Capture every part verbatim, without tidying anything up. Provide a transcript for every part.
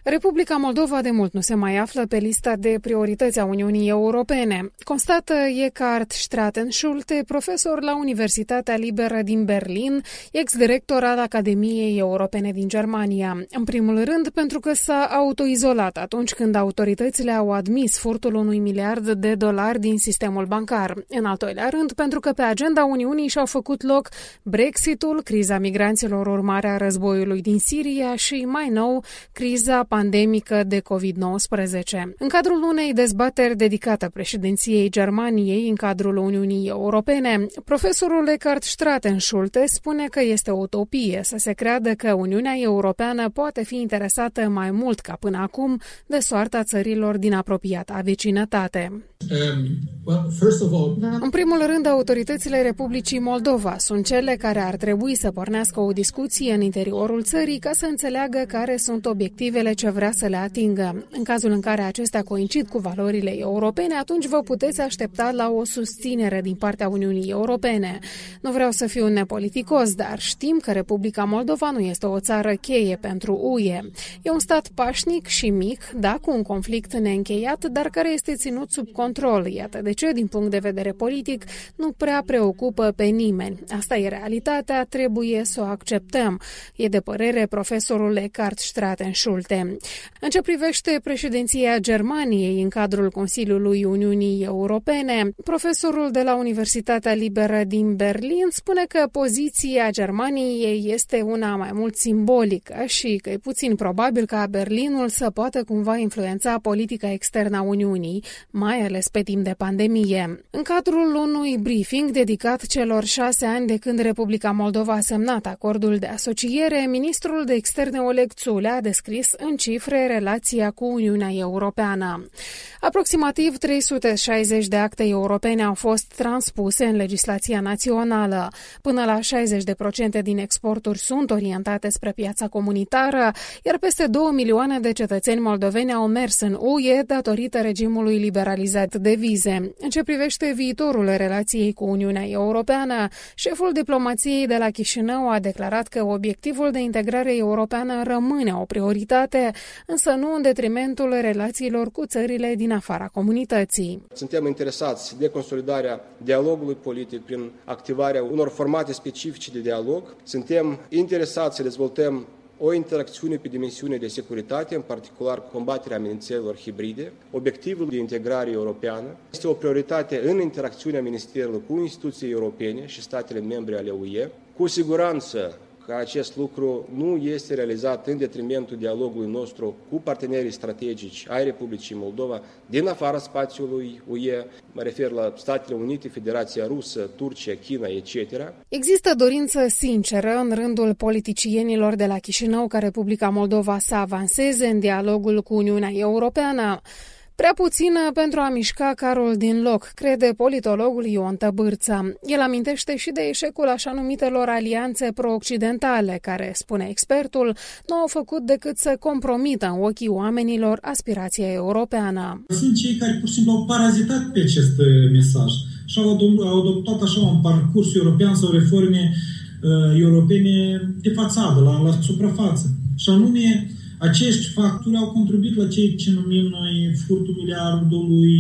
Republica Moldova de mult nu se mai află pe lista de priorități a Uniunii Europene, constată Eckhard Straten-Schulte, profesor la Universitatea Liberă din Berlin, ex-director al Academiei Europene din Germania. În primul rând, pentru că s-a autoizolat atunci când autoritățile au admis furtul unui miliard de dolari din sistemul bancar. În al doilea rând, pentru că pe agenda Uniunii și-au făcut loc Brexitul, criza migranților urmare a războiului din Siria și, mai nou, criza pandemică de covid nouăsprezece. În cadrul unei dezbateri dedicată președinției Germaniei în cadrul Uniunii Europene, profesorul Eckhard Straten-Schulte spune că este o utopie să se creadă că Uniunea Europeană poate fi interesată mai mult ca până acum de soarta țărilor din apropiata vecinătate. Um, well, first of all... În primul rând, autoritățile Republicii Moldova sunt cele care ar trebui să pornească o discuție în interiorul țării ca să înțeleagă care sunt obiectivele ce vrea să le atingă. În cazul în care acestea coincid cu valorile europene, atunci vă puteți aștepta la o susținere din partea Uniunii Europene. Nu vreau să fiu nepoliticos, dar știm că Republica Moldova nu este o țară cheie pentru U E. E un stat pașnic și mic, da, cu un conflict neîncheiat, dar care este ținut sub control. Iată de ce, din punct de vedere politic, nu prea preocupă pe nimeni. Asta e realitatea, trebuie să o acceptăm, e de părere profesorul Eckhard Straten-Schulte. În ce privește președinția Germaniei în cadrul Consiliului Uniunii Europene, profesorul de la Universitatea Liberă din Berlin spune că poziția Germaniei este una mai mult simbolică și că e puțin probabil ca Berlinul să poată cumva influența politica externă a Uniunii, mai ales pe timp de pandemie. În cadrul unui briefing dedicat celor șase ani de când Republica Moldova a semnat acordul de asociere, ministrul de externe Oleg Țulea a descris în cifre relația cu Uniunea Europeană. Aproximativ trei sute șaizeci de acte europene au fost transpuse în legislația națională. Până la șaizeci la sută din exporturi sunt orientate spre piața comunitară, iar peste două milioane de cetățeni moldoveni au mers în U E datorită regimului liberalizat de vize. În ce privește viitorul relației cu Uniunea Europeană, șeful diplomației de la Chișinău a declarat că obiectivul de integrare europeană rămâne o prioritate, însă nu în detrimentul relațiilor cu țările din afara comunității. Suntem interesați de consolidarea dialogului politic prin activarea unor formate specifice de dialog. Suntem interesați să dezvoltăm o interacțiune pe dimensiune de securitate, în particular combaterea amenințărilor hibride. Obiectivul de integrare europeană este o prioritate în interacțiunea Ministerului cu instituții europene și statele membre ale U E. Cu siguranță că acest lucru nu este realizat în detrimentul dialogului nostru cu partenerii strategici ai Republicii Moldova din afara spațiului U E, mă refer la Statele Unite, Federația Rusă, Turcia, China, et cetera. Există dorință sinceră în rândul politicienilor de la Chișinău ca Republica Moldova să avanseze în dialogul cu Uniunea Europeană. Prea puțină pentru a mișca carul din loc, crede politologul Ion Tăbârță. El amintește și de eșecul așa numitelor alianțe pro-occidentale, care, spune expertul, nu au făcut decât să compromită în ochii oamenilor aspirația europeană. Sunt cei care pur și simplu au parazitat pe acest mesaj și au adoptat așa un parcurs european sau reforme uh, europene de fațadă, la, la suprafață. Și anume, acești factori au contribuit la ceea ce numim noi furtul miliardului,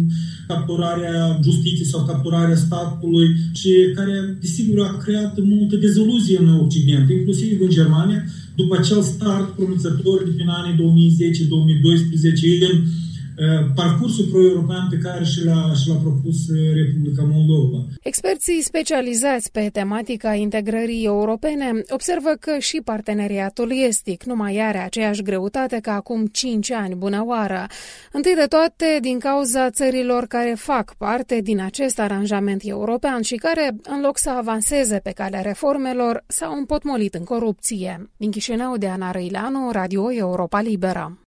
capturarea justiției sau capturarea statului și care, desigur, a creat multă deziluzie în Occident, inclusiv în Germania, după acel start promițător de prin anii două mii zece două mii doisprezece în parcursul pro-european pe care și l-a, și l-a propus Republica Moldova. Experții specializați pe tematica integrării europene observă că și parteneriatul estic nu mai are aceeași greutate ca acum cinci ani, bună oară. Întâi de toate, din cauza țărilor care fac parte din acest aranjament european și care, în loc să avanseze pe calea reformelor, s-au împotmolit în corupție. Din Chișinău, Diana Răileanu, Radio Europa Liberă.